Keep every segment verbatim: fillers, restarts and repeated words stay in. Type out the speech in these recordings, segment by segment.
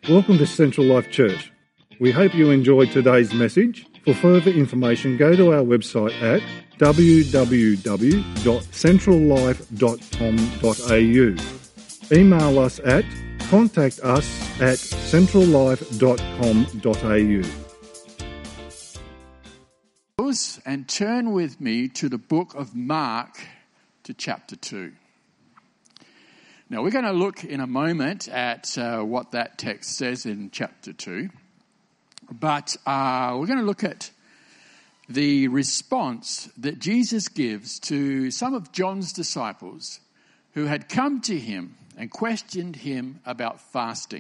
Welcome to Central Life Church. We hope you enjoyed today's message. For further information, go to our website at w w w dot central life dot com dot a u. Email us at contact us at central life dot com dot a u. And turn with me to the book of Mark to chapter two. Now, we're going to look in a moment at uh, what that text says in chapter two. But uh, we're going to look at the response that Jesus gives to some of John's disciples who had come to him and questioned him about fasting.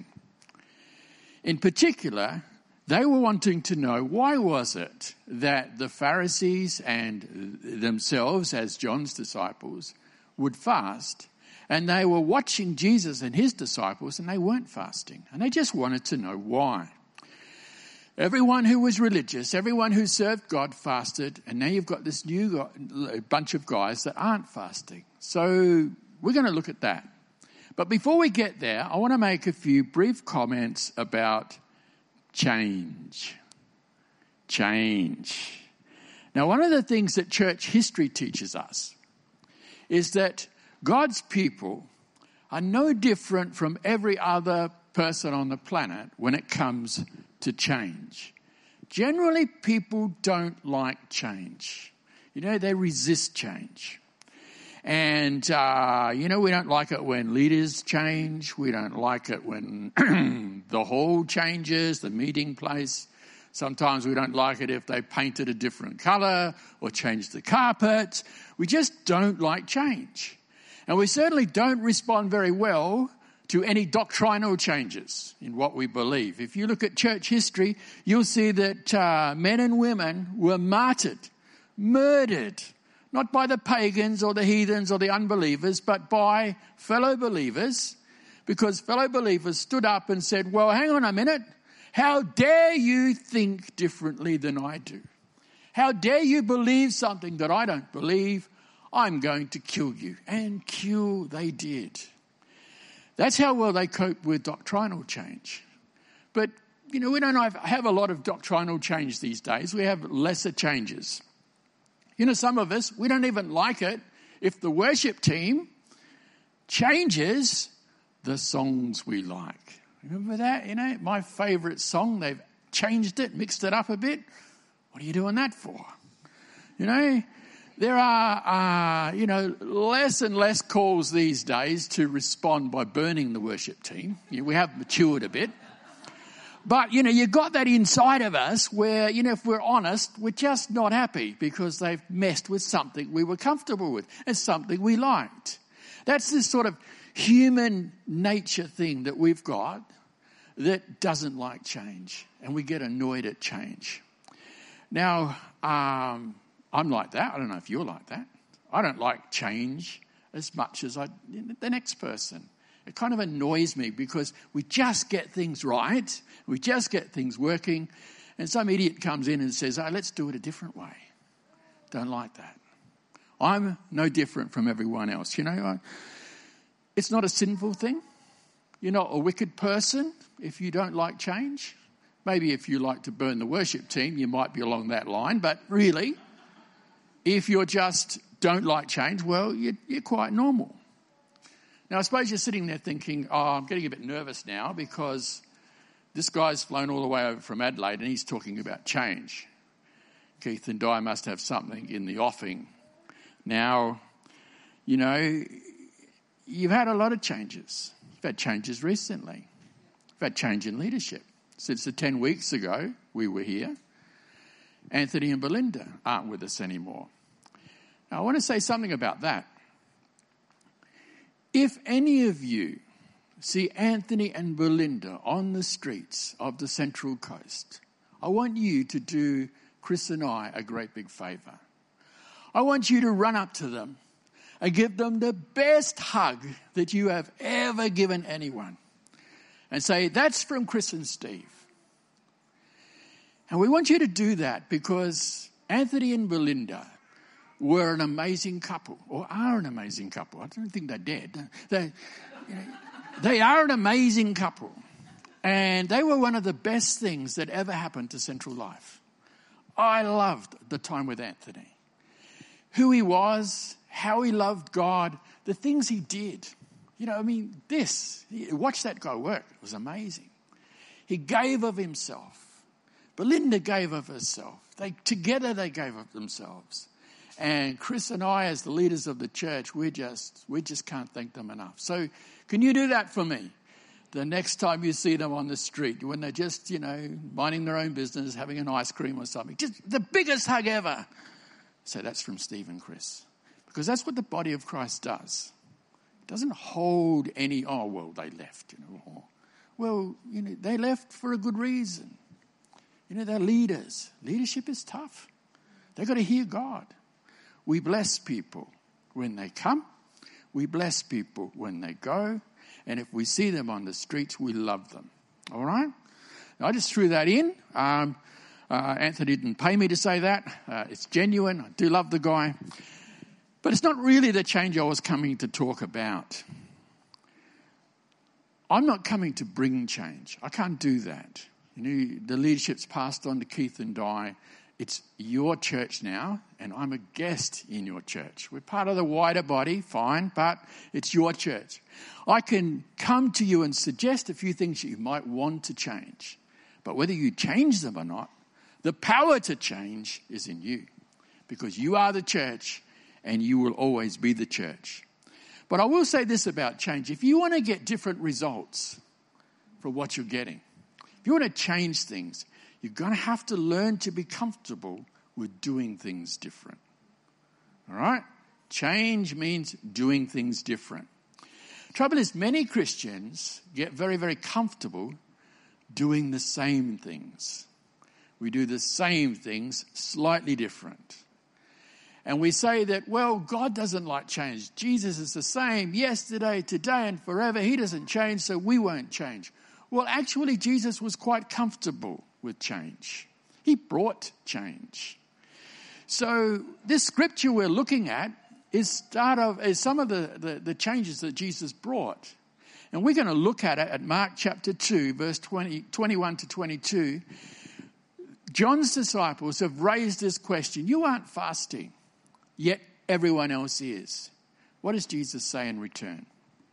In particular, they were wanting to know, why was it that the Pharisees and themselves, as John's disciples, would fast, and they were watching Jesus and his disciples and they weren't fasting, and they just wanted to know why. Everyone who was religious, everyone who served God fasted, and now you've got this new bunch of guys that aren't fasting. So we're going to look at that. But before we get there, I want to make a few brief comments about change. Change. Now, one of the things that church history teaches us is that God's people are no different from every other person on the planet when it comes to change. Generally, people don't like change. You know, they resist change. And, uh, you know, we don't like it when leaders change. We don't like it when the hall changes, the meeting place. Sometimes we don't like it if they painted a different colour or changed the carpet. We just don't like change. And we certainly don't respond very well to any doctrinal changes in what we believe. If you look at church history, you'll see that uh, men and women were martyred, murdered, not by the pagans or the heathens or the unbelievers, but by fellow believers, because fellow believers stood up and said, well, hang on a minute, how dare you think differently than I do? How dare you believe something that I don't believe? I'm going to kill you. And kill they did. That's how well they cope with doctrinal change. But, you know, we don't have a lot of doctrinal change these days. We have lesser changes. You know, some of us, we don't even like it if the worship team changes the songs we like. Remember that? You know, my favourite song, they've changed it, mixed it up a bit. What are you doing that for? You know, there are, uh, you know, less and less calls these days to respond by burning the worship team. You know, we have matured a bit. But, you know, you've got that inside of us where, you know, if we're honest, we're just not happy because they've messed with something we were comfortable with and something we liked. That's this sort of human nature thing that we've got that doesn't like change, and we get annoyed at change. Now, um, I'm like that. I don't know if you're like that. I don't like change as much as I, the next person. It kind of annoys me because we just get things right. We just get things working. And some idiot comes in and says, oh, let's do it a different way. Don't like that. I'm no different from everyone else. You know, it's not a sinful thing. You're not a wicked person if you don't like change. Maybe if you like to burn the worship team, you might be along that line. But really, if you just don't like change, well, you're, you're quite normal. Now, I suppose you're sitting there thinking, oh, I'm getting a bit nervous now because this guy's flown all the way over from Adelaide and he's talking about change. Keith and Di must have something in the offing. Now, you know, you've had a lot of changes. You've had changes recently. You've had change in leadership. Since the ten weeks ago we were here, Anthony and Belinda aren't with us anymore. Now, I want to say something about that. If any of you see Anthony and Belinda on the streets of the Central Coast, I want you to do Chris and I a great big favour. I want you to run up to them and give them the best hug that you have ever given anyone. And say, that's from Chris and Steve. And we want you to do that because Anthony and Belinda were an amazing couple, or are an amazing couple. I don't think they're dead. They, you know, they are an amazing couple. And they were one of the best things that ever happened to Central Life. I loved the time with Anthony. Who he was, how he loved God, the things he did. You know, I mean, this, watch that guy work. It was amazing. He gave of himself. Belinda gave of herself. They together they gave of themselves. And Chris and I, as the leaders of the church, we just we just can't thank them enough. So can you do that for me? The next time you see them on the street, when they're just, you know, minding their own business, having an ice cream or something, just the biggest hug ever. So that's from Steve and Chris. Because that's what the body of Christ does. It doesn't hold any, oh, well, they left, you know. Or, well, you know, they left for a good reason. You know, they're leaders. Leadership is tough. They've got to hear God. We bless people when they come. We bless people when they go. And if we see them on the streets, we love them. All right? Now, I just threw that in. Um, uh, Anthony didn't pay me to say that. Uh, it's genuine. I do love the guy. But it's not really the change I was coming to talk about. I'm not coming to bring change. I can't do that. You know, the leadership's passed on to Keith and Di. It's your church now, and I'm a guest in your church. We're part of the wider body, fine, but it's your church. I can come to you and suggest a few things you might want to change. But whether you change them or not, the power to change is in you. Because you are the church, and you will always be the church. But I will say this about change. If you want to get different results from what you're getting, if you want to change things, you're going to have to learn to be comfortable with doing things different. All right? Change means doing things different. Trouble is, many Christians get very, very comfortable doing the same things. We do the same things slightly different. And we say that, well, God doesn't like change. Jesus is the same yesterday, today, and forever. He doesn't change, so we won't change. Well, actually, Jesus was quite comfortable with change. He brought change. So this scripture we're looking at is start of is some of the, the, the changes that Jesus brought. And we're going to look at it at Mark chapter two, verse twenty, twenty-one to twenty-two. John's disciples have raised this question. You aren't fasting, yet everyone else is. What does Jesus say in return?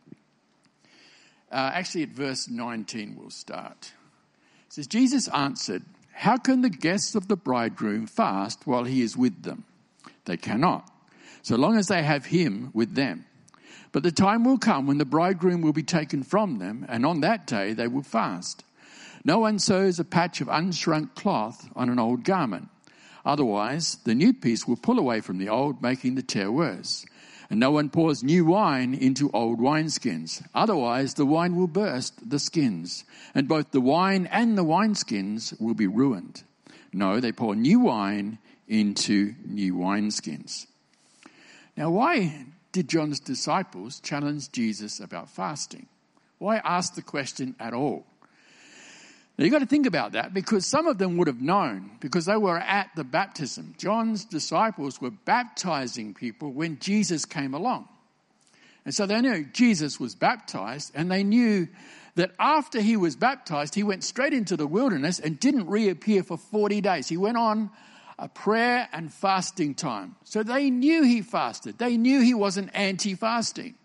Uh, actually, at verse nineteen we'll start. It says, Jesus answered, how can the guests of the bridegroom fast while he is with them? They cannot, so long as they have him with them. But the time will come when the bridegroom will be taken from them, and on that day they will fast. No one sews a patch of unshrunk cloth on an old garment. Otherwise, the new piece will pull away from the old, making the tear worse. And no one pours new wine into old wineskins. Otherwise, the wine will burst the skins, and both the wine and the wineskins will be ruined. No, they pour new wine into new wineskins. Now, why did John's disciples challenge Jesus about fasting? Why ask the question at all? Now, you've got to think about that, because some of them would have known, because they were at the baptism. John's disciples were baptizing people when Jesus came along. And so they knew Jesus was baptized, and they knew that after he was baptized, he went straight into the wilderness and didn't reappear for forty days. He went on a prayer and fasting time. So they knew he fasted. They knew he wasn't anti-fasting.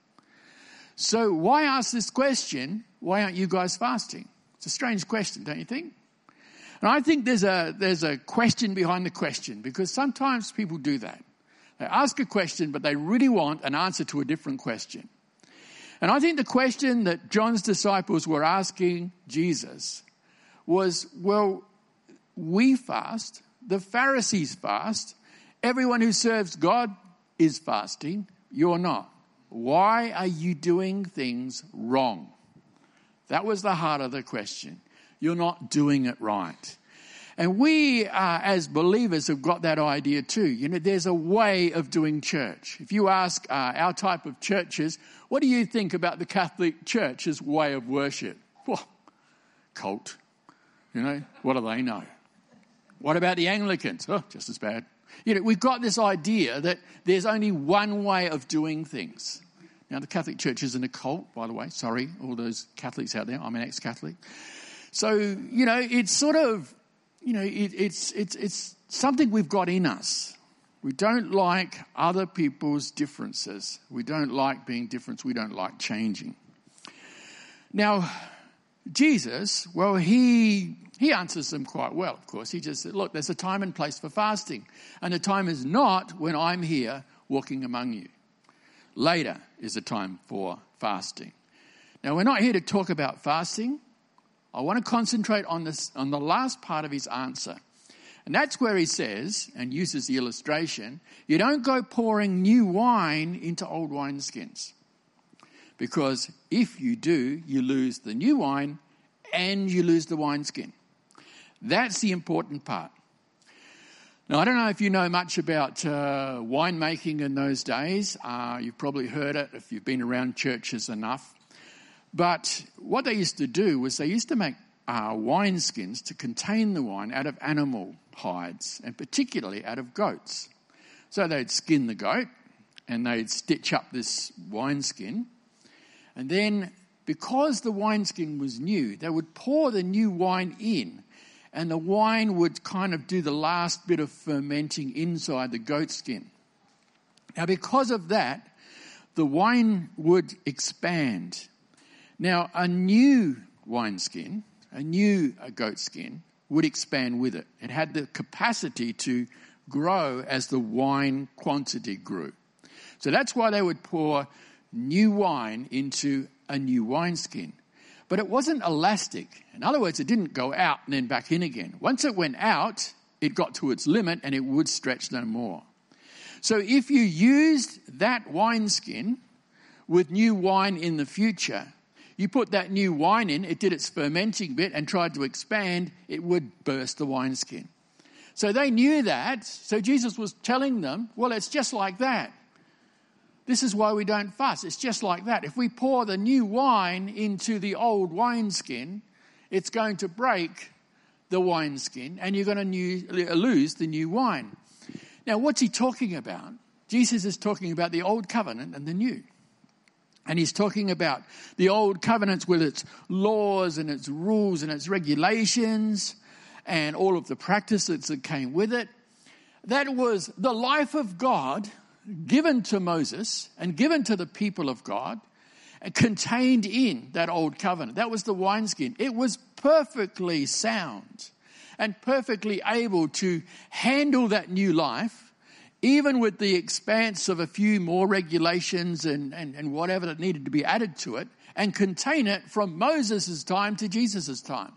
So why ask this question, why aren't you guys fasting? It's a strange question, don't you think? And I think there's a there's a question behind the question, because sometimes people do that. They ask a question, but they really want an answer to a different question. And I think the question that John's disciples were asking Jesus was, well, we fast, the Pharisees fast, everyone who serves God is fasting, you're not. Why are you doing things wrong? That was the heart of the question. You're not doing it right. And we, uh, as believers, have got that idea too. You know, there's a way of doing church. If you ask uh, our type of churches, what do you think about the Catholic Church's way of worship? Well, cult. You know, what do they know? What about the Anglicans? Oh, just as bad. You know, we've got this idea that there's only one way of doing things. Now, the Catholic Church isn't a cult, by the way. Sorry, all those Catholics out there. I'm an ex-Catholic. So, you know, it's sort of, you know, it, it's it's it's something we've got in us. We don't like other people's differences. We don't like being different. We don't like changing. Now, Jesus, well, he he answers them quite well, of course. He just said, look, there's a time and place for fasting. And the time is not when I'm here walking among you. Later is the time for fasting. Now, we're not here to talk about fasting. I want to concentrate on this, on the last part of his answer. And that's where he says, and uses the illustration, you don't go pouring new wine into old wineskins. Because if you do, you lose the new wine and you lose the wineskin. That's the important part. Now, I don't know if you know much about uh, winemaking in those days. Uh, you've probably heard it if you've been around churches enough. But what they used to do was they used to make uh, wineskins to contain the wine out of animal hides, and particularly out of goats. So they'd skin the goat and they'd stitch up this wineskin. And then, because the wineskin was new, they would pour the new wine in, and the wine would kind of do the last bit of fermenting inside the goat skin. Now, because of that, the wine would expand. Now, a new wineskin, a new goat skin, would expand with it. It had the capacity to grow as the wine quantity grew. So that's why they would pour new wine into a new wineskin. But it wasn't elastic. In other words, it didn't go out and then back in again. Once it went out, it got to its limit and it would stretch no more. So if you used that wineskin with new wine in the future, you put that new wine in, it did its fermenting bit and tried to expand, it would burst the wineskin. So they knew that. So Jesus was telling them, well, it's just like that. This is why we don't fast. It's just like that. If we pour the new wine into the old wineskin, it's going to break the wineskin and you're going to new, lose the new wine. Now, what's he talking about? Jesus is talking about the old covenant and the new. And he's talking about the old covenants with its laws and its rules and its regulations and all of the practices that came with it. That was the life of God given to Moses and given to the people of God and contained in that old covenant. That was the wineskin. It was perfectly sound and perfectly able to handle that new life, even with the expanse of a few more regulations and, and, and whatever that needed to be added to it, and contain it from Moses' time to Jesus' time.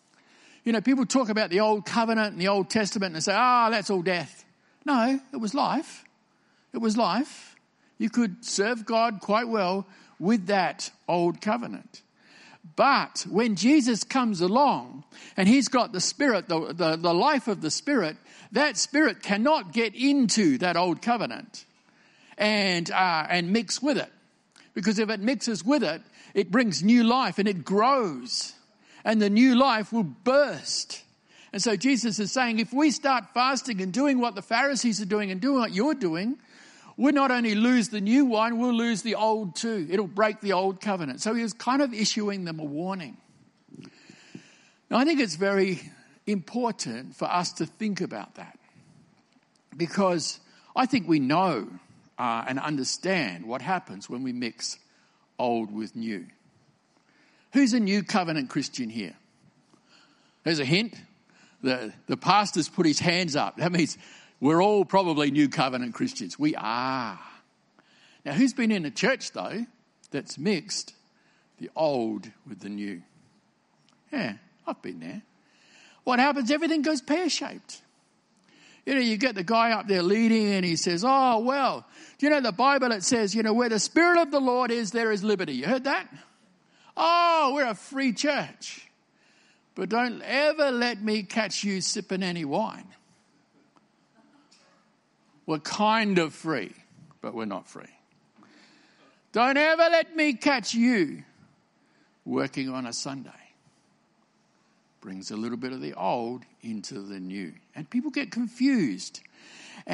You know, people talk about the old covenant and the Old Testament and they say, ah, oh, that's all death. No, it was life. It was life. You could serve God quite well with that old covenant. But when Jesus comes along and he's got the Spirit, the, the, the life of the Spirit, that Spirit cannot get into that old covenant and uh, and mix with it. Because if it mixes with it, it brings new life and it grows. And the new life will burst. And so Jesus is saying, if we start fasting and doing what the Pharisees are doing and doing what you're doing, we'll not only lose the new wine, we'll lose the old too. It'll break the old covenant. So he was kind of issuing them a warning. Now, I think it's very important for us to think about that, because I think we know uh, and understand what happens when we mix old with new. Who's a new covenant Christian here? There's a hint. The, the pastor's put his hands up. That means we're all probably new covenant Christians. We are. Now, who's been in a church, though, that's mixed the old with the new? Yeah, I've been there. What happens? Everything goes pear-shaped. You know, you get the guy up there leading and he says, oh, well, do you know the Bible, it says, you know, where the Spirit of the Lord is, there is liberty. You heard that? Oh, we're a free church. But don't ever let me catch you sipping any wine. We're kind of free, but we're not free. Don't ever let me catch you working on a Sunday. Brings a little bit of the old into the new. And people get confused.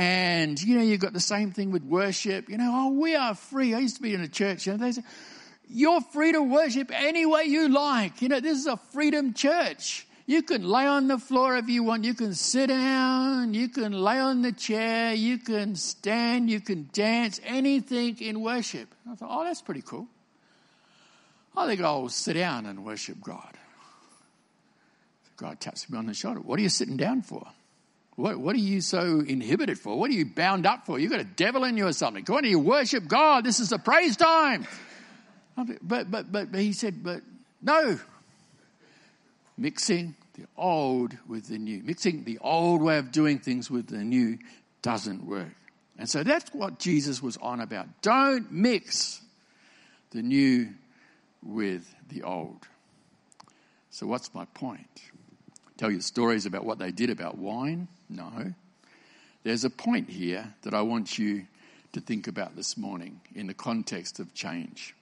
And, you know, you've got the same thing with worship. You know, oh, we are free. I used to be in a church, you know, they say, you're free to worship any way you like. You know, this is a freedom church. You can lay on the floor if you want. You can sit down. You can lay on the chair. You can stand. You can dance. Anything in worship. I thought, oh, that's pretty cool. I think I'll sit down and worship God. God taps me on the shoulder. What are you sitting down for? What, what are you so inhibited for? What are you bound up for? You've got a devil in you or something. Why don't you worship God? This is a praise time. But, but, but, but he said, but no. Mixing the old with the new. Mixing the old way of doing things with the new doesn't work. And so that's what Jesus was on about. Don't mix the new with the old. So what's my point? Tell you stories about what they did about wine? No. There's a point here that I want you to think about this morning in the context of change.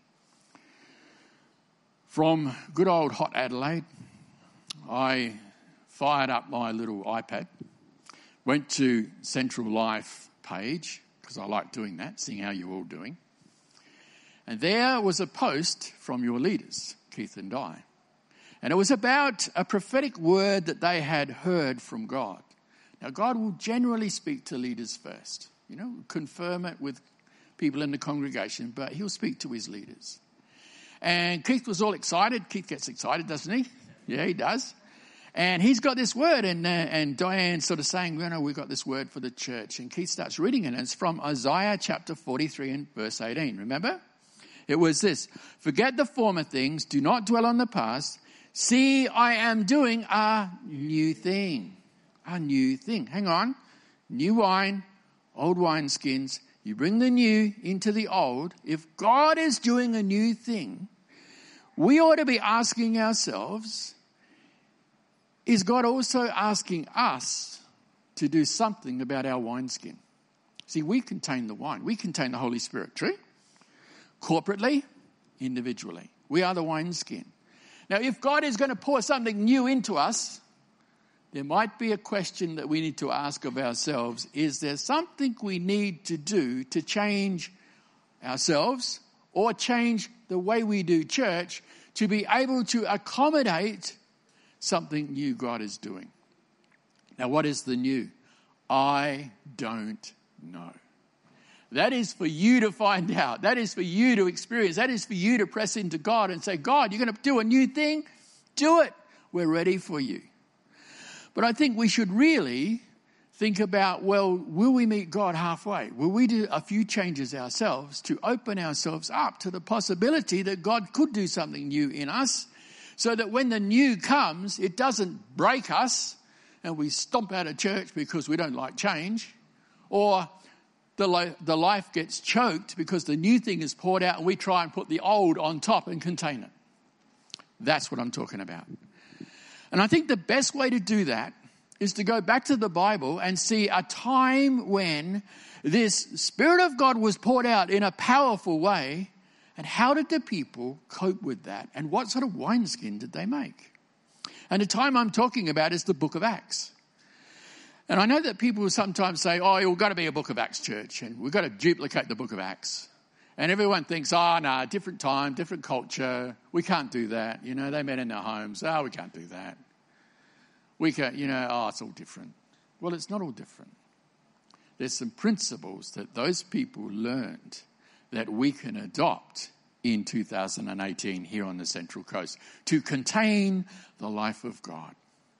From good old hot Adelaide, I fired up my little iPad, went to Central Life page, because I like doing that, seeing how you're all doing. And there was a post from your leaders, Keith and Di. And it was about a prophetic word that they had heard from God. Now, God will generally speak to leaders first, you know, confirm it with people in the congregation, but he'll speak to his leaders. And Keith was all excited. Keith gets excited, doesn't he? Yeah, he does. And he's got this word, and uh, and Diane's sort of saying, you know, we've got this word for the church. And Keith starts reading it, and it's from Isaiah chapter forty-three and verse eighteen. Remember? It was this: forget the former things, do not dwell on the past. See, I am doing a new thing. A new thing. Hang on. New wine, old wineskins. You bring the new into the old. If God is doing a new thing, we ought to be asking ourselves, is God also asking us to do something about our wineskin? See, we contain the wine. We contain the Holy Spirit, true? Corporately, individually. We are the wineskin. Now, if God is going to pour something new into us, there might be a question that we need to ask of ourselves. Is there something we need to do to change ourselves or change the way we do church to be able to accommodate something new God is doing? Now, what is the new? I don't know. That is for you to find out. That is for you to experience. That is for you to press into God and say, God, you're going to do a new thing? Do it. We're ready for you. But I think we should really think about, well, will we meet God halfway? Will we do a few changes ourselves to open ourselves up to the possibility that God could do something new in us, so that when the new comes, it doesn't break us and we stomp out of church because we don't like change, or the, li- the life gets choked because the new thing is poured out and we try and put the old on top and contain it. That's what I'm talking about. And I think the best way to do that is to go back to the Bible and see a time when this Spirit of God was poured out in a powerful way, and how did the people cope with that, and what sort of wineskin did they make? And the time I'm talking about is the book of Acts. And I know that people sometimes say, oh, you've got to be a book of Acts church, and we've got to duplicate the book of Acts. And everyone thinks, oh, no, different time, different culture. We can't do that. You know, they met in their homes. Oh, we can't do that. We can't, you know, oh, it's all different. Well, it's not all different. There's some principles that those people learned that we can adopt in two thousand eighteen here on the Central Coast to contain the life of God.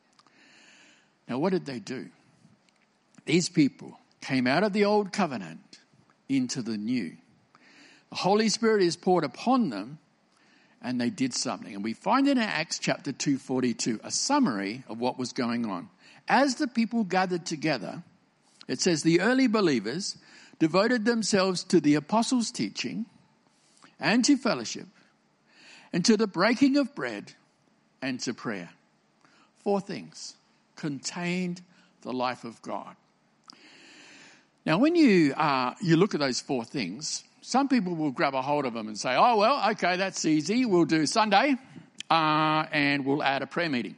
Now, what did they do? These people came out of the old covenant into the new. The Holy Spirit is poured upon them, and they did something. And we find in Acts chapter two forty-two a summary of what was going on. As the people gathered together, it says the early believers devoted themselves to the apostles' teaching and to fellowship and to the breaking of bread and to prayer. Four things contained the life of God. Now, when you uh, you look at those four things, some people will grab a hold of them and say, oh, well, okay, that's easy. We'll do Sunday uh, and we'll add a prayer meeting.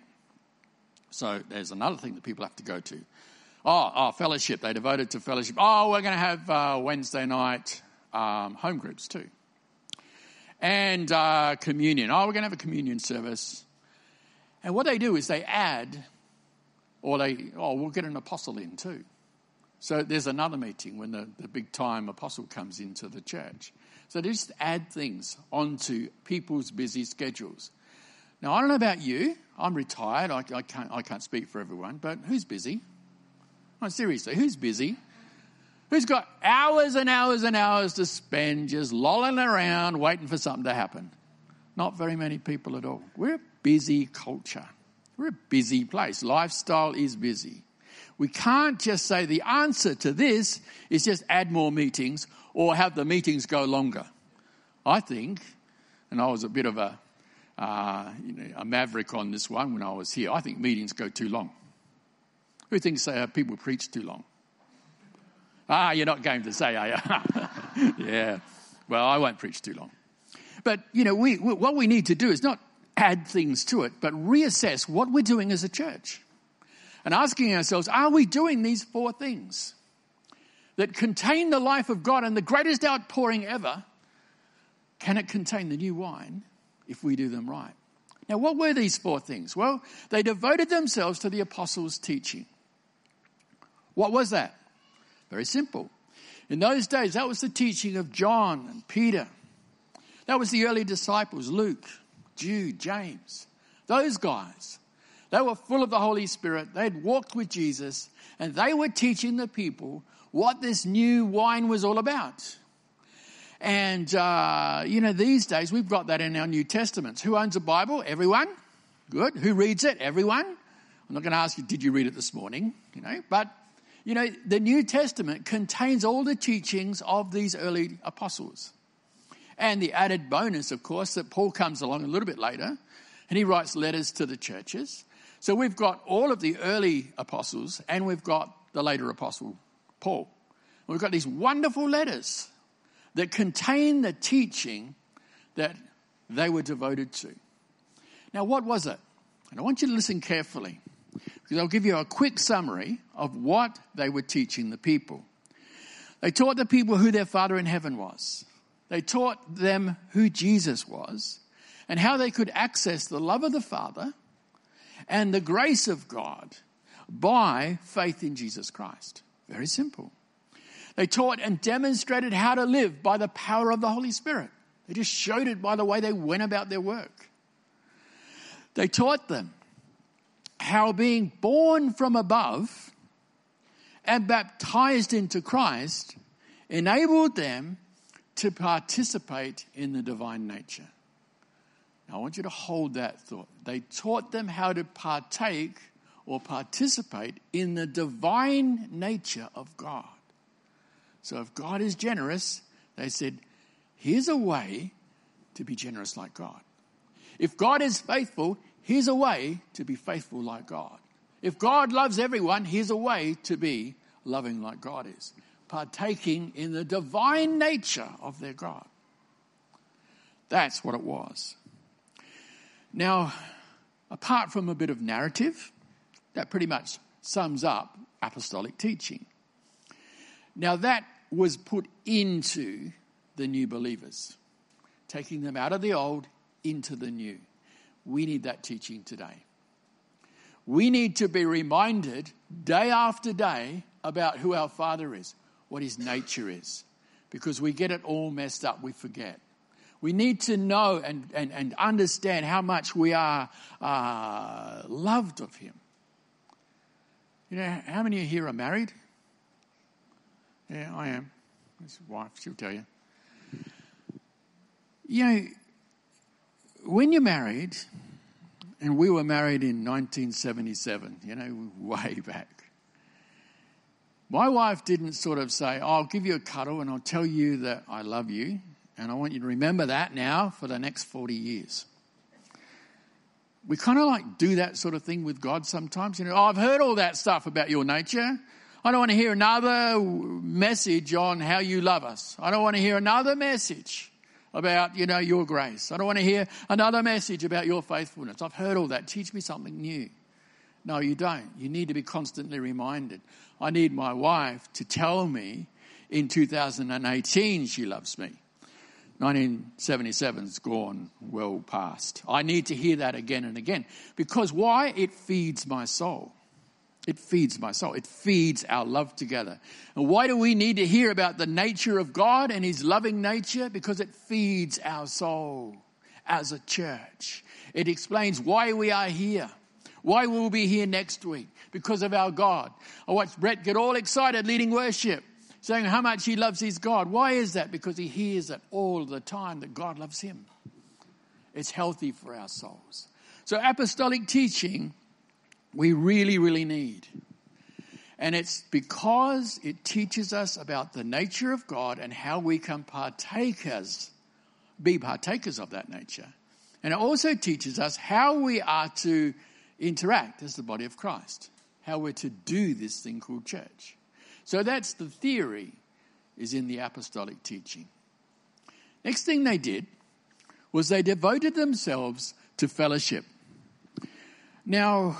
So there's another thing that people have to go to. Oh, oh fellowship. They devoted to fellowship. Oh, we're going to have uh, Wednesday night um, home groups too. and uh, communion. Oh, we're going to have a communion service. And what they do is they add, or they, oh, we'll get an apostle in too. So there's another meeting when the, the big time apostle comes into the church. So they just add things onto people's busy schedules. Now, I don't know about you. I'm retired. I, I can't I can't speak for everyone. But who's busy? No, seriously, who's busy? Who's got hours and hours and hours to spend just lolling around waiting for something to happen? Not very many people at all. We're a busy culture. We're a busy place. Lifestyle is busy. We can't just say the answer to this is just add more meetings or have the meetings go longer. I think, and I was a bit of a, uh, you know, a maverick on this one when I was here, I think meetings go too long. Who thinks uh, people preach too long? Ah, you're not going to say, are you? Yeah. Well, I won't preach too long. But, you know, we, we what we need to do is not add things to it, but reassess what we're doing as a church. And asking ourselves, are we doing these four things that contain the life of God and the greatest outpouring ever? Can it contain the new wine if we do them right? Now, what were these four things? Well, they devoted themselves to the apostles' teaching. What was that? Very simple. In those days, that was the teaching of John and Peter. That was the early disciples, Luke, Jude, James. Those guys. They were full of the Holy Spirit. They had walked with Jesus, and they were teaching the people what this new wine was all about. And, uh, you know, these days we've got that in our New Testaments. Who owns a Bible? Everyone. Good. Who reads it? Everyone. I'm not going to ask you, did you read it this morning? You know, but, you know, the New Testament contains all the teachings of these early apostles. And the added bonus, of course, that Paul comes along a little bit later, and he writes letters to the churches. So we've got all of the early apostles and we've got the later apostle, Paul. We've got these wonderful letters that contain the teaching that they were devoted to. Now, what was it? And I want you to listen carefully because I'll give you a quick summary of what they were teaching the people. They taught the people who their Father in heaven was. They taught them who Jesus was and how they could access the love of the Father and the grace of God by faith in Jesus Christ. Very simple. They taught and demonstrated how to live by the power of the Holy Spirit. They just showed it by the way they went about their work. They taught them how being born from above and baptized into Christ enabled them to participate in the divine nature. I want you to hold that thought. They taught them how to partake or participate in the divine nature of God. So if God is generous, they said, here's a way to be generous like God. If God is faithful, here's a way to be faithful like God. If God loves everyone, here's a way to be loving like God is. Partaking in the divine nature of their God. That's what it was. Now, apart from a bit of narrative, that pretty much sums up apostolic teaching. Now, that was put into the new believers, taking them out of the old into the new. We need that teaching today. We need to be reminded day after day about who our Father is, what his nature is, because we get it all messed up, we forget. We need to know and, and, and understand how much we are uh, loved of him. You know, how many of you here are married? Yeah, I am. His wife, she'll tell you. You know, when you're married, and we were married in nineteen seventy-seven, you know, way back. My wife didn't sort of say, oh, I'll give you a cuddle and I'll tell you that I love you. And I want you to remember that now for the next forty years. We kind of like do that sort of thing with God sometimes. You know, oh, I've heard all that stuff about your nature. I don't want to hear another message on how you love us. I don't want to hear another message about, you know, your grace. I don't want to hear another message about your faithfulness. I've heard all that. Teach me something new. No, you don't. You need to be constantly reminded. I need my wife to tell me in two thousand eighteen she loves me. nineteen seventy-seven's gone well past. I need to hear that again and again. Because why? It feeds my soul. It feeds my soul. It feeds our love together. And why do we need to hear about the nature of God and his loving nature? Because it feeds our soul as a church. It explains why we are here. Why we'll be here next week. Because of our God. I watched Brett get all excited leading worship, saying how much he loves his God. Why is that? Because he hears it all the time that God loves him. It's healthy for our souls. So apostolic teaching we really, really need. And it's because it teaches us about the nature of God and how we can partakers, be partakers of that nature. And it also teaches us how we are to interact as the body of Christ, how we're to do this thing called church. So that's the theory, is in the apostolic teaching. Next thing they did was they devoted themselves to fellowship. Now,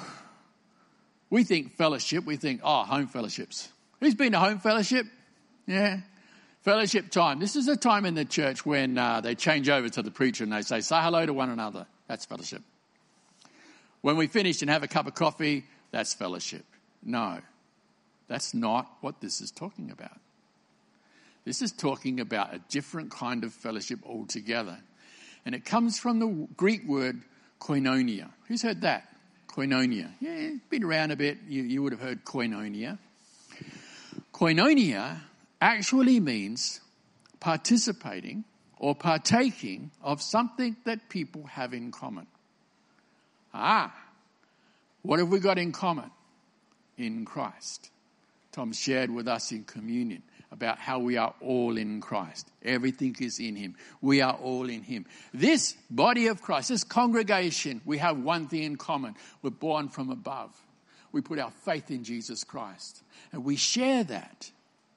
we think fellowship, we think, oh, home fellowships. Who's been to home fellowship? Yeah. Fellowship time. This is a time in the church when uh, they change over to the preacher and they say, say hello to one another. That's fellowship. When we finish and have a cup of coffee, that's fellowship. No, that's not what this is talking about. This is talking about a different kind of fellowship altogether. And it comes from the Greek word koinonia. Who's heard that? Koinonia. Yeah, been around a bit. You, you would have heard koinonia. Koinonia actually means participating or partaking of something that people have in common. Ah, what have we got in common? In Christ. Tom shared with us in communion about how we are all in Christ. Everything is in him. We are all in him. This body of Christ, this congregation, we have one thing in common. We're born from above. We put our faith in Jesus Christ. And we share that.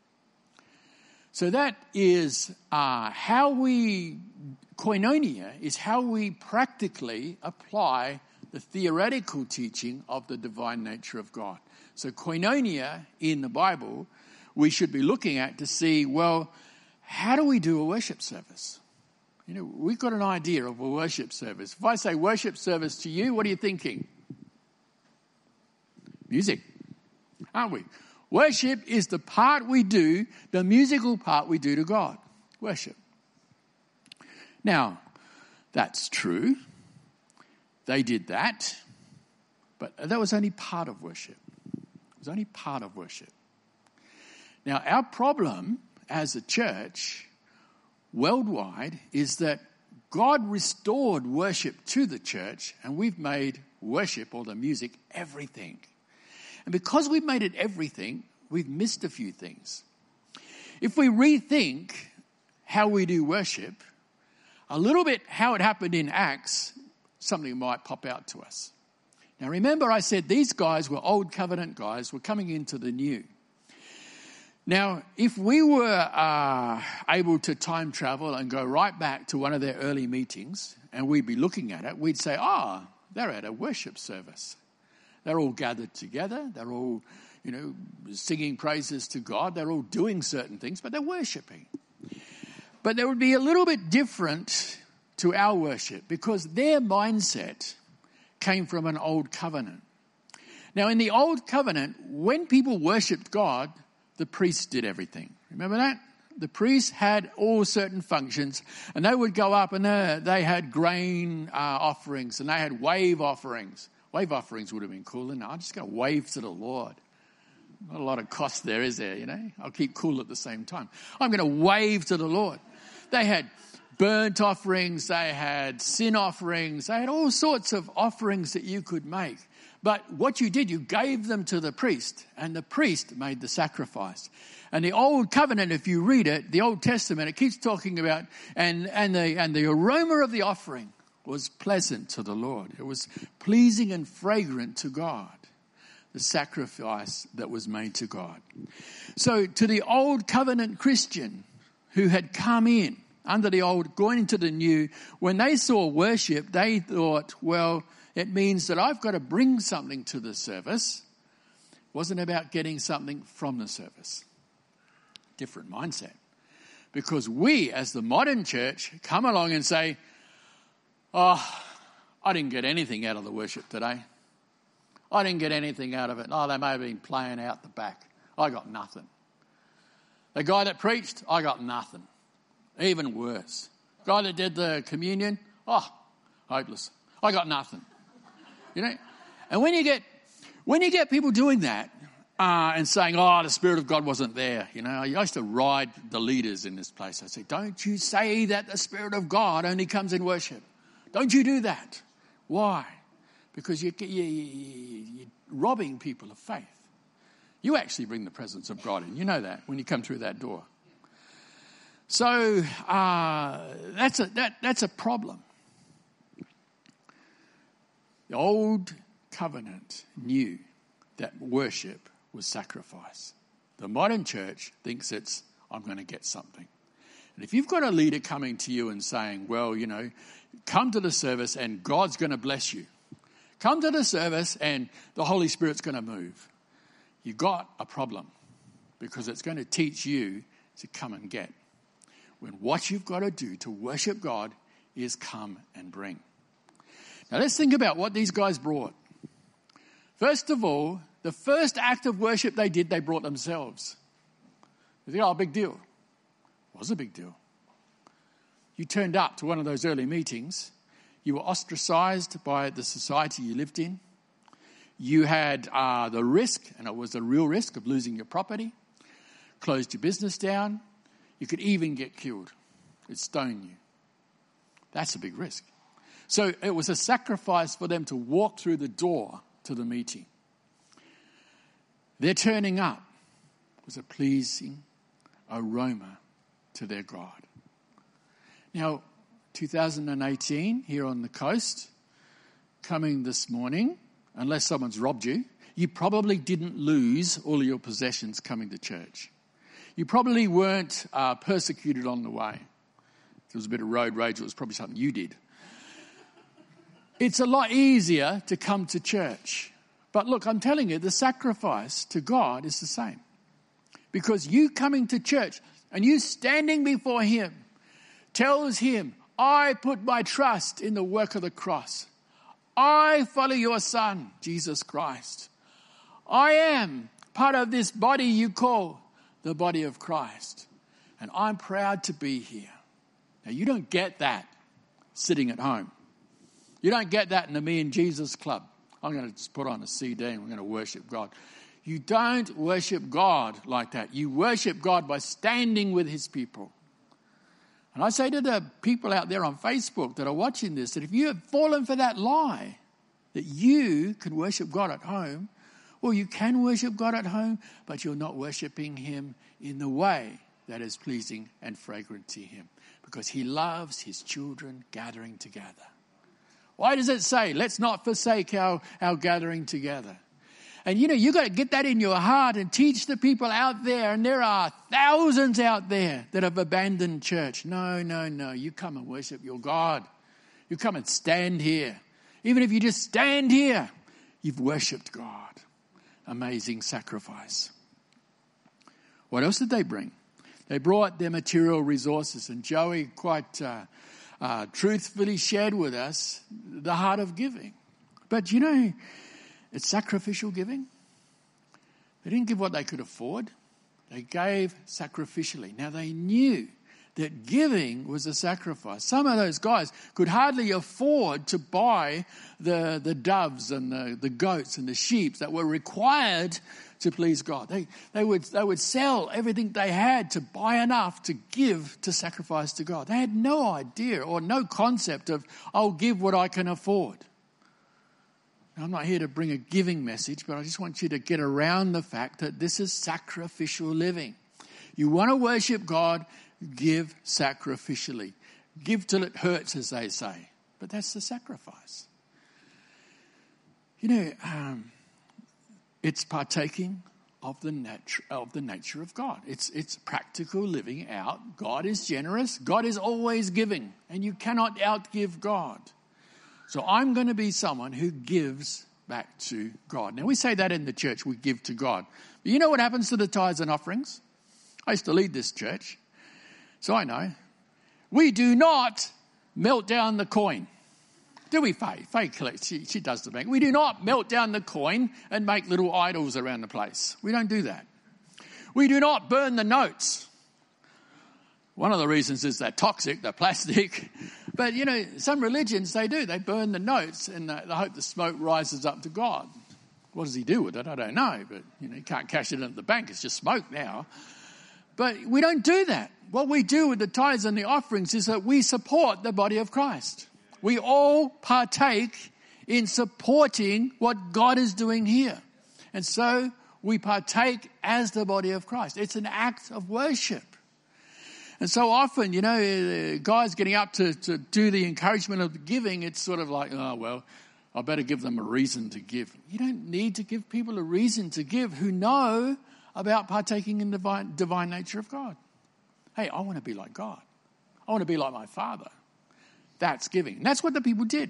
So that is uh, how we, koinonia, is how we practically apply the theoretical teaching of the divine nature of God. So koinonia in the Bible, we should be looking at to see, well, how do we do a worship service? You know, we've got an idea of a worship service. If I say worship service to you, what are you thinking? Music, aren't we? Worship is the part we do, the musical part we do to God. Worship. Now, that's true. They did that, but that was only part of worship. It was only part of worship. Now, our problem as a church worldwide is that God restored worship to the church and we've made worship or the music everything. And because we've made it everything, we've missed a few things. If we rethink how we do worship, a little bit how it happened in Acts, something might pop out to us. Now remember I said these guys were old covenant guys, were coming into the new. Now, if we were uh, able to time travel and go right back to one of their early meetings and we'd be looking at it, we'd say, ah, oh, they're at a worship service. They're all gathered together. They're all, you know, singing praises to God. They're all doing certain things, but they're worshiping. But there would be a little bit different to our worship because their mindset came from an old covenant. Now, in the old covenant, when people worshipped God, the priests did everything. Remember that? The priests had all certain functions and they would go up and they, they had grain uh, offerings and they had wave offerings. Wave offerings would have been cool. And I'm just going to wave to the Lord. Not a lot of cost there, is there? You know, I'll keep cool at the same time. I'm going to wave to the Lord. They had burnt offerings. They had sin offerings. They had all sorts of offerings that you could make. But what you did, you gave them to the priest, and the priest made the sacrifice. And the Old Covenant, if you read it, the Old Testament, it keeps talking about, and, and, the, and the aroma of the offering was pleasant to the Lord. It was pleasing and fragrant to God, the sacrifice that was made to God. So to the Old Covenant Christian who had come in under the old, going into the new, when they saw worship, they thought, well, it means that I've got to bring something to the service. It wasn't about getting something from the service. Different mindset. Because we, as the modern church, come along and say, oh, I didn't get anything out of the worship today. I didn't get anything out of it. Oh, they may have been playing out the back. I got nothing. The guy that preached, I got nothing. Even worse. The guy that did the communion, oh, hopeless. I got nothing. You know? And when you get when you get people doing that uh, and saying, oh, the Spirit of God wasn't there, you know, I used to ride the leaders in this place. I say, don't you say that the Spirit of God only comes in worship. Don't you do that. Why? Because you, you, you, you're robbing people of faith. You actually bring the presence of God in. You know that when you come through that door. So uh, that's a that that's a problem. The old covenant knew that worship was sacrifice. The modern church thinks it's, I'm going to get something. And if you've got a leader coming to you and saying, well, you know, come to the service and God's going to bless you. Come to the service and the Holy Spirit's going to move. You've got a problem because it's going to teach you to come and get. When what you've got to do to worship God is come and bring. Now let's think about what these guys brought. First of all, the first act of worship they did, they brought themselves. You think, oh, big deal. It was a big deal. You turned up to one of those early meetings. You were ostracized by the society you lived in. You had uh, the risk, and it was a real risk, of losing your property. Closed your business down. You could even get killed. It'd stone you. That's a big risk. So it was a sacrifice for them to walk through the door to the meeting. Their turning up was a pleasing aroma to their God. Now, two thousand eighteen, here on the coast, coming this morning, unless someone's robbed you, you probably didn't lose all of your possessions coming to church. You probably weren't uh, persecuted on the way. If there was a bit of road rage, it was probably something you did. It's a lot easier to come to church. But look, I'm telling you, the sacrifice to God is the same. Because you coming to church and you standing before him tells him, I put my trust in the work of the cross. I follow your Son, Jesus Christ. I am part of this body you call the body of Christ. And I'm proud to be here. Now, you don't get that sitting at home. You don't get that in the Me and Jesus Club. I'm going to just put on a C D and we're going to worship God. You don't worship God like that. You worship God by standing with his people. And I say to the people out there on Facebook that are watching this, that if you have fallen for that lie, that you can worship God at home, well, you can worship God at home, but you're not worshiping him in the way that is pleasing and fragrant to him, because he loves his children gathering together. Why does it say, let's not forsake our, our gathering together? And, you know, you've got to get that in your heart and teach the people out there. And there are thousands out there that have abandoned church. No, no, no. You come and worship your God. You come and stand here. Even if you just stand here, you've worshipped God. Amazing sacrifice. What else did they bring? They brought their material resources. And Joey quite uh, uh, truthfully shared with us the heart of giving. But, you know, it's sacrificial giving. They didn't give what they could afford. They gave sacrificially. Now, they knew that giving was a sacrifice. Some of those guys could hardly afford to buy the, the doves and the, the goats and the sheep that were required to please God. They, they, would, they would sell everything they had to buy enough to give to sacrifice to God. They had no idea or no concept of, I'll give what I can afford. Now, I'm not here to bring a giving message, but I just want you to get around the fact that this is sacrificial living. You want to worship God, give sacrificially. Give till it hurts, as they say. But that's the sacrifice. You know, um, it's partaking of the nature of the nature of God. It's it's practical living out. God is generous. God is always giving, and you cannot outgive God. So I'm going to be someone who gives back to God. Now, we say that in the church, we give to God. But you know what happens to the tithes and offerings? I used to lead this church. So I know. We do not melt down the coin. Do we, Faye? Faye collects, she, she does the bank. We do not melt down the coin and make little idols around the place. We don't do that. We do not burn the notes. One of the reasons is they're toxic, they're plastic. But, you know, some religions, they do. They burn the notes and they hope the smoke rises up to God. What does he do with it? I don't know. But, you know, you can't cash it in at the bank. It's just smoke now. But we don't do that. What we do with the tithes and the offerings is that we support the body of Christ. We all partake in supporting what God is doing here. And so we partake as the body of Christ. It's an act of worship. And so often, you know, guys getting up to, to do the encouragement of the giving, it's sort of like, oh, well, I better give them a reason to give. You don't need to give people a reason to give who know about partaking in the divine, divine nature of God. Hey, I want to be like God. I want to be like my Father. That's giving. And that's what the people did.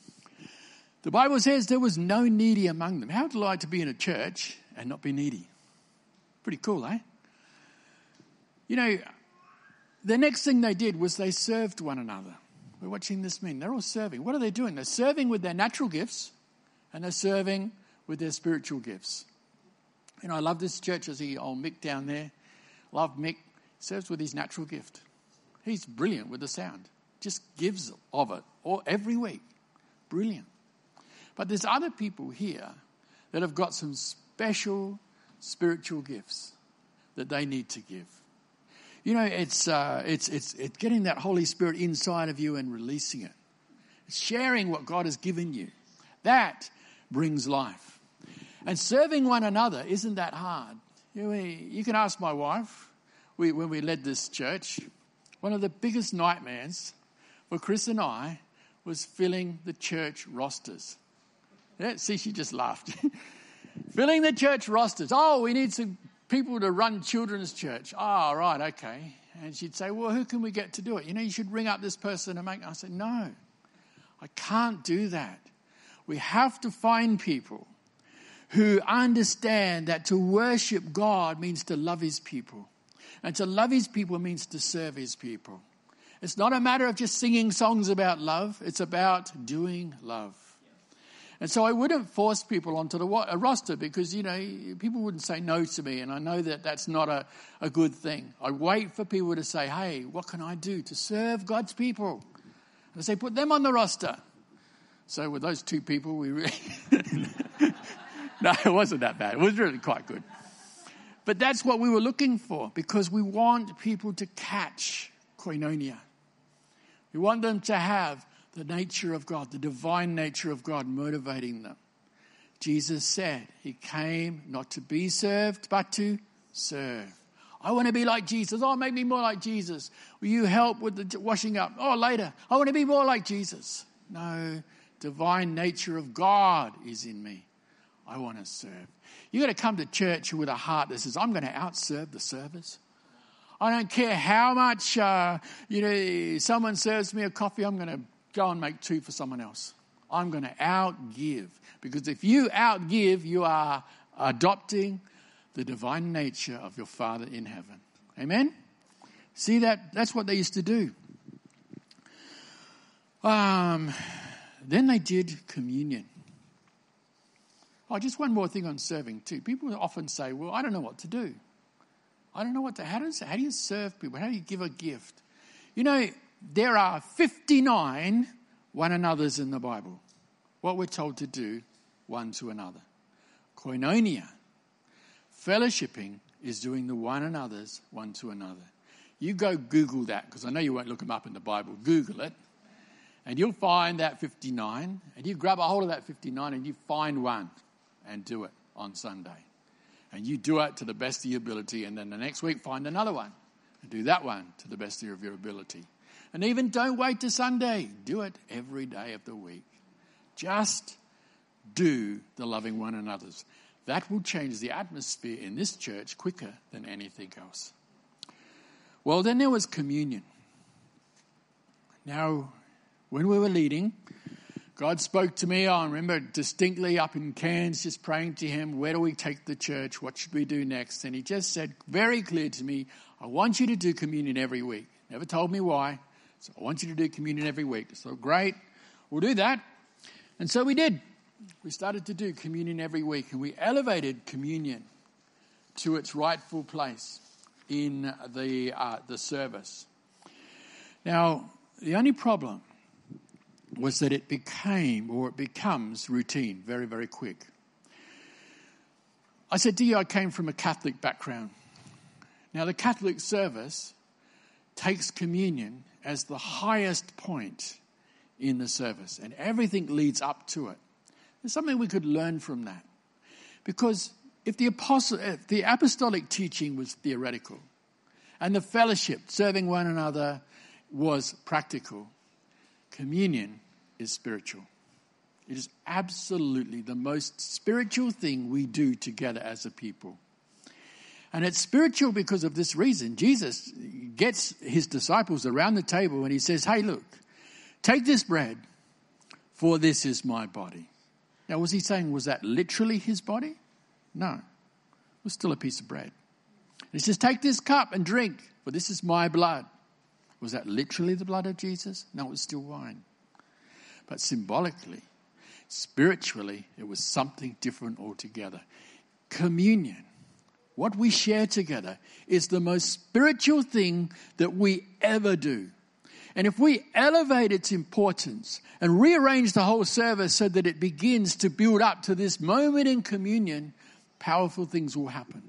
The Bible says there was no needy among them. How would you like to be in a church and not be needy? Pretty cool, eh? You know, the next thing they did was they served one another. We're watching this men. They're all serving. What are they doing? They're serving with their natural gifts and they're serving with their spiritual gifts. You know, I love this church. I see old Mick down there. Love Mick. Serves with his natural gift. He's brilliant with the sound. Just gives of it or every week. Brilliant. But there's other people here that have got some special spiritual gifts that they need to give. You know, it's uh, it's it's it's getting that Holy Spirit inside of you and releasing it. It's sharing what God has given you. That brings life. And serving one another isn't that hard. You know, you can ask my wife. We, when we led this church, one of the biggest nightmares for Chris and I was filling the church rosters. Yeah, see, she just laughed. Filling the church rosters. Oh, we need some people to run children's church. Oh, right, okay. And she'd say, well, who can we get to do it? You know, you should ring up this person and make... I said, no, I can't do that. We have to find people who understand that to worship God means to love his people. And to love his people means to serve his people. It's not a matter of just singing songs about love. It's about doing love. And so I wouldn't force people onto the a roster because, you know, people wouldn't say no to me. And I know that that's not a, a good thing. I wait for people to say, hey, what can I do to serve God's people? And I say, put them on the roster. So with those two people, we really... No, it wasn't that bad. It was really quite good. But that's what we were looking for because we want people to catch koinonia. We want them to have the nature of God, the divine nature of God motivating them. Jesus said he came not to be served, but to serve. I want to be like Jesus. Oh, make me more like Jesus. Will you help with the washing up? Oh, later. I want to be more like Jesus. No, divine nature of God is in me. I want to serve. You've got to come to church with a heart that says, I'm going to outserve the servers. I don't care how much, uh, you know, someone serves me a coffee, I'm going to go and make two for someone else. I'm going to outgive. Because if you outgive, you are adopting the divine nature of your Father in heaven. Amen? See that? That's what they used to do. Um, then they did communion. Oh, just one more thing on serving too. People often say, well, I don't know what to do. I don't know what to, how, does, how do you serve people? How do you give a gift? You know, there are fifty-nine one another's in the Bible. What we're told to do one to another. Koinonia, fellowshipping, is doing the one another's one to another. You go Google that, because I know you won't look them up in the Bible. Google it. And you'll find that fifty-nine. And you grab a hold of that fifty-nine and you find one. And do it on Sunday. And you do it to the best of your ability. And then the next week, find another one. And do that one to the best of your ability. And even don't wait to Sunday. Do it every day of the week. Just do the loving one another's. That will change the atmosphere in this church quicker than anything else. Well, then there was communion. Now, when we were leading, God spoke to me, I remember distinctly up in Cairns, just praying to him, where do we take the church? What should we do next? And he just said very clear to me, I want you to do communion every week. Never told me why. So I want you to do communion every week. So great, we'll do that. And so we did. We started to do communion every week, and we elevated communion to its rightful place in the uh, the service. Now, the only problem was that it became, or it becomes, routine very, very quick. I said to you, I came from a Catholic background. Now, the Catholic service takes communion as the highest point in the service, and everything leads up to it. There's something we could learn from that. Because if the apostle, if the apostolic teaching was theoretical, and the fellowship, serving one another, was practical, communion is spiritual. It is absolutely the most spiritual thing we do together as a people. And it's spiritual because of this reason. Jesus gets his disciples around the table and he says, hey, look, take this bread, for this is my body. Now, was he saying, was that literally his body? No. It was still a piece of bread. And he says, take this cup and drink, for this is my blood. Was that literally the blood of Jesus? No, it was still wine. But symbolically, spiritually, it was something different altogether. Communion, what we share together, is the most spiritual thing that we ever do. And if we elevate its importance and rearrange the whole service so that it begins to build up to this moment in communion, powerful things will happen.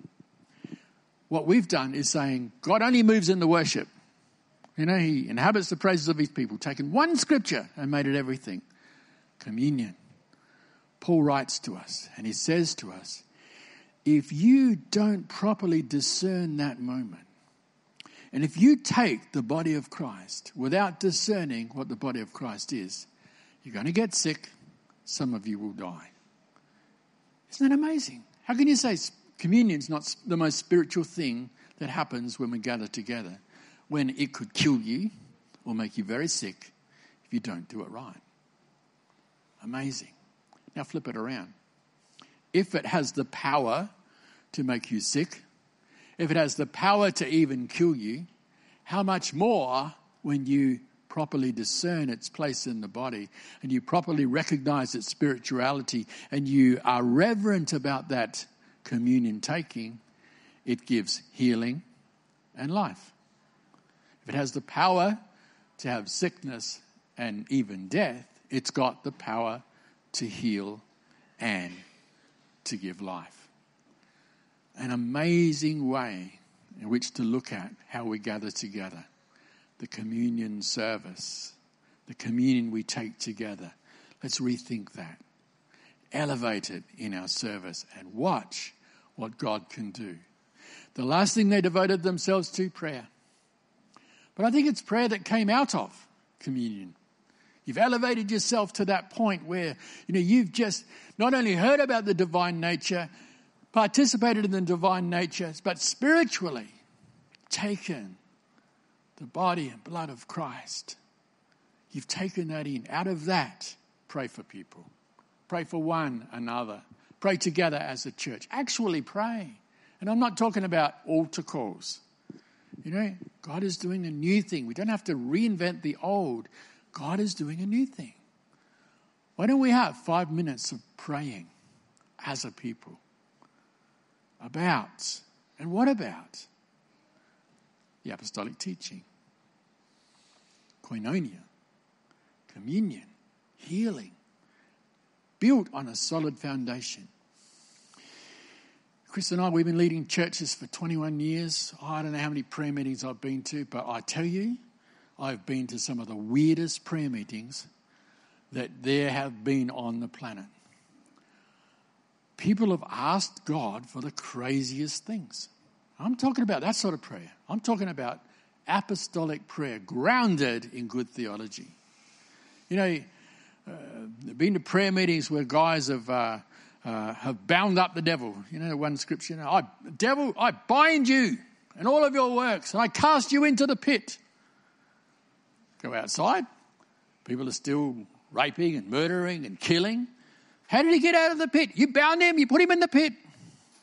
What we've done is saying, God only moves in the worship. You know, he inhabits the praises of his people. Taken one scripture and made it everything. Communion. Paul writes to us and he says to us, if you don't properly discern that moment, and if you take the body of Christ without discerning what the body of Christ is, you're going to get sick. Some of you will die. Isn't that amazing? How can you say communion's not the most spiritual thing that happens when we gather together, when it could kill you or make you very sick if you don't do it right? Amazing. Now flip it around. If it has the power to make you sick, if it has the power to even kill you, how much more when you properly discern its place in the body and you properly recognize its spirituality and you are reverent about that communion taking, it gives healing and life. If it has the power to have sickness and even death, it's got the power to heal and to give life. An amazing way in which to look at how we gather together. The communion service, the communion we take together. Let's rethink that. Elevate it in our service and watch what God can do. The last thing they devoted themselves to, prayer. But I think it's prayer that came out of communion. You've elevated yourself to that point where, you know, you've just not only heard about the divine nature, participated in the divine nature, but spiritually taken the body and blood of Christ. You've taken that in. Out of that, pray for people. Pray for one another. Pray together as a church. Actually pray. And I'm not talking about altar calls. You know, God is doing a new thing. We don't have to reinvent the old. God is doing a new thing. Why don't we have five minutes of praying as a people? About, and what about the apostolic teaching, koinonia, communion, healing, built on a solid foundation. Chris and I, we've been leading churches for twenty-one years. I don't know how many prayer meetings I've been to, but I tell you, I've been to some of the weirdest prayer meetings that there have been on the planet. People have asked God for the craziest things. I'm talking about that sort of prayer. I'm talking about apostolic prayer, grounded in good theology. You know, uh, I've been to prayer meetings where guys have uh, uh, have bound up the devil. You know, one scripture, you know, I, devil, I bind you and all of your works, and I cast you into the pit. Go outside, people are still raping and murdering and killing. How did he get out of the pit? You bound him, you put him in the pit.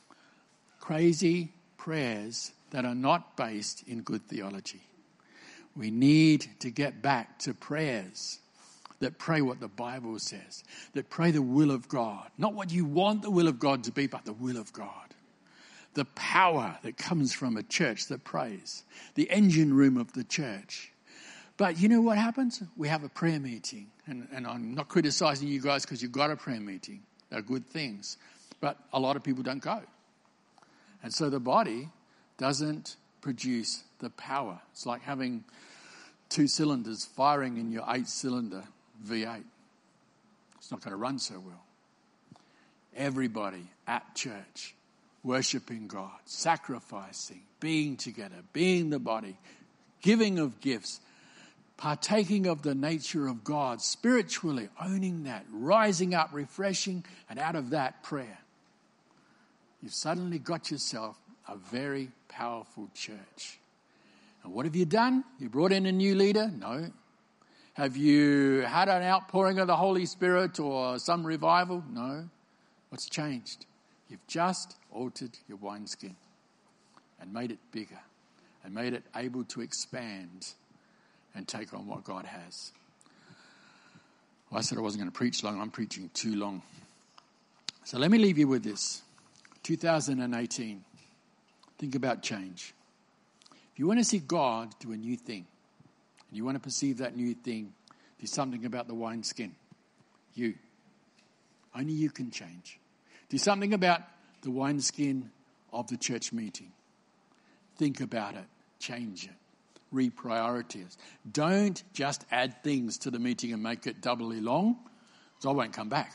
Crazy prayers that are not based in good theology. We need to get back to prayers that pray what the Bible says, that pray the will of God. Not what you want the will of God to be, but the will of God. The power that comes from a church that prays. The engine room of the church. But you know what happens? We have a prayer meeting. And, and I'm not criticizing you guys because you've got a prayer meeting. They're good things. But a lot of people don't go. And so the body doesn't produce the power. It's like having two cylinders firing in your eight-cylinder V eight. It's not going to run so well. Everybody at church, worshipping God, sacrificing, being together, being the body, giving of gifts, partaking of the nature of God, spiritually owning that, rising up, refreshing, and out of that, prayer. You've suddenly got yourself a very powerful church. And what have you done? You brought in a new leader? No. Have you had an outpouring of the Holy Spirit or some revival? No. What's changed? You've just altered your wineskin and made it bigger and made it able to expand and take on what God has. Well, I said I wasn't going to preach long. I'm preaching too long. So let me leave you with this. two thousand eighteen. Think about change. If you want to see God do a new thing, and you want to perceive that new thing, do something about the wineskin. You. Only you can change. Do something about the wineskin of the church meeting. Think about it. Change it. Reprioritize. Don't just add things to the meeting and make it doubly long, so I won't come back.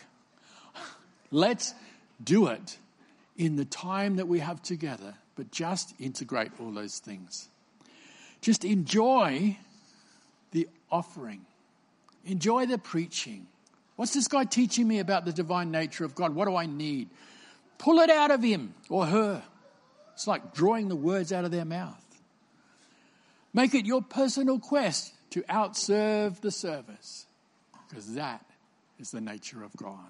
Let's do it in the time that we have together, but just integrate all those things. Just enjoy the offering. Enjoy the preaching. What's this guy teaching me about the divine nature of God? What do I need? Pull it out of him or her. It's like drawing the words out of their mouth. Make it your personal quest to outserve the service, because that is the nature of God.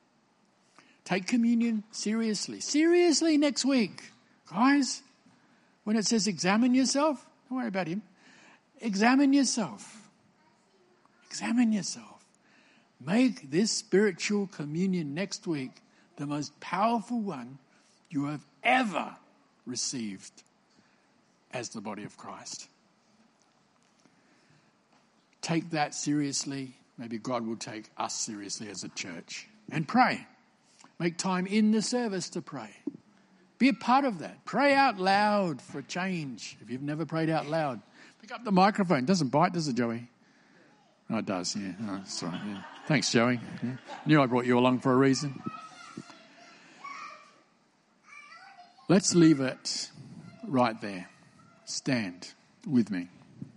Take communion seriously. Seriously next week. Guys, when it says examine yourself, don't worry about him. Examine yourself. Examine yourself. Make this spiritual communion next week the most powerful one you have ever received as the body of Christ. Take that seriously. Maybe God will take us seriously as a church. And pray. Make time in the service to pray. Be a part of that. Pray out loud for a change. If you've never prayed out loud, pick up the microphone. It doesn't bite, does it, Joey? Oh, it does, yeah. Oh, that's right, yeah. Thanks, Joey. Yeah. Knew I brought you along for a reason. Let's leave it right there. Stand with me.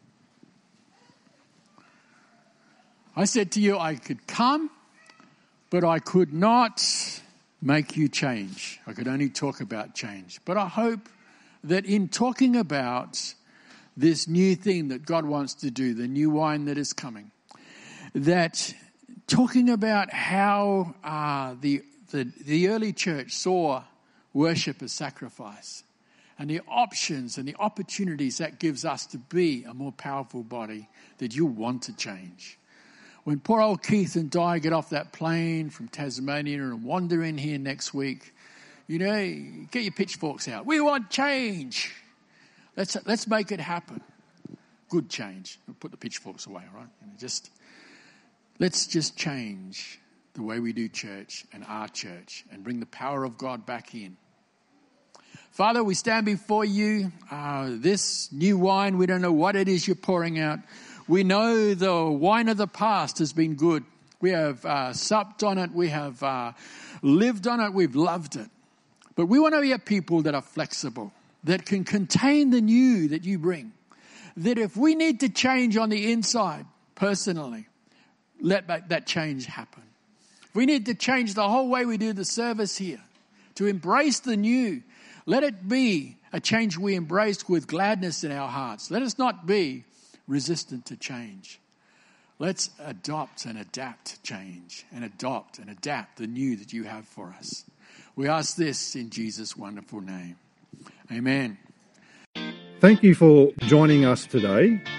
I said to you I could come, but I could not make you change. I could only talk about change. But I hope that in talking about this new thing that God wants to do, the new wine that is coming, that talking about how uh, the, the the early church saw worship as sacrifice, and the options and the opportunities that gives us to be a more powerful body, that you want to change. When poor old Keith and Di get off that plane from Tasmania and wander in here next week, you know, get your pitchforks out. We want change. Let's let's make it happen. Good change. We'll put the pitchforks away, right? You know, just let's just change the way we do church and our church and bring the power of God back in. Father, we stand before you. Uh, this new wine, we don't know what it is you're pouring out. We know the wine of the past has been good. We have uh, supped on it. We have uh, lived on it. We've loved it. But we want to be a people that are flexible, that can contain the new that you bring. That if we need to change on the inside, personally, let that change happen. If we need to change the whole way we do the service here, to embrace the new, let it be a change we embrace with gladness in our hearts. Let us not be resistant to change. Let's adopt and adapt change and adopt and adapt the new that you have for us. We ask this in Jesus' wonderful name. Amen. Thank you for joining us today.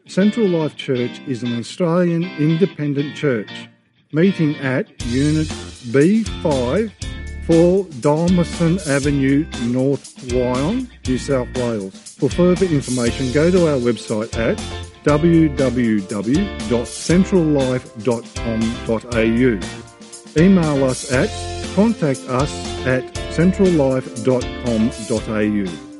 Central Life Church is an Australian independent church, meeting at Unit B five, four Dormiston Avenue, North Wyong, New South Wales. For further information, go to our website at w w w dot central life dot com dot a u. Email us at contact us at central life dot com dot a u.